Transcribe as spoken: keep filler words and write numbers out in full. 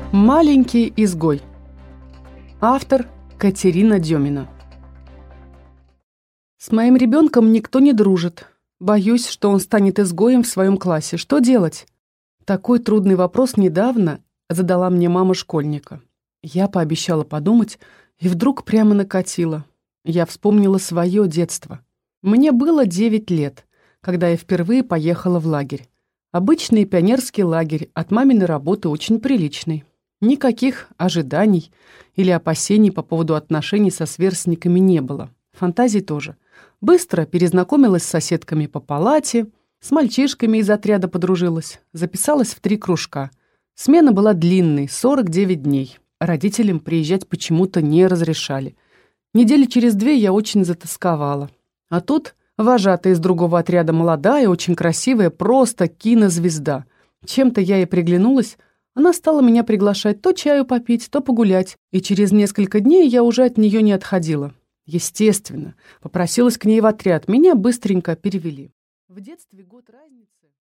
Маленький изгой. Автор Катерина Демина. С моим ребенком никто не дружит. Боюсь, что он станет изгоем в своем классе. Что делать? Такой трудный вопрос недавно задала мне мама школьника. Я пообещала подумать, и вдруг прямо накатило. Я вспомнила свое детство. Мне было девять лет, когда я впервые поехала в лагерь. Обычный пионерский лагерь, от маминой работы очень приличный. Никаких ожиданий или опасений по поводу отношений со сверстниками не было. Фантазий тоже. Быстро перезнакомилась с соседками по палате, с мальчишками из отряда подружилась, записалась в три кружка. Смена была длинной, сорок девять дней. Родителям приезжать почему-то не разрешали. Недели через две я очень затосковала. А тут вожатая из другого отряда молодая, очень красивая, просто кинозвезда. Чем-то я ей приглянулась. Она стала меня приглашать то чаю попить, то погулять, и через несколько дней я уже от нее не отходила. Естественно, попросилась к ней в отряд, меня быстренько перевели. В детстве год разницы.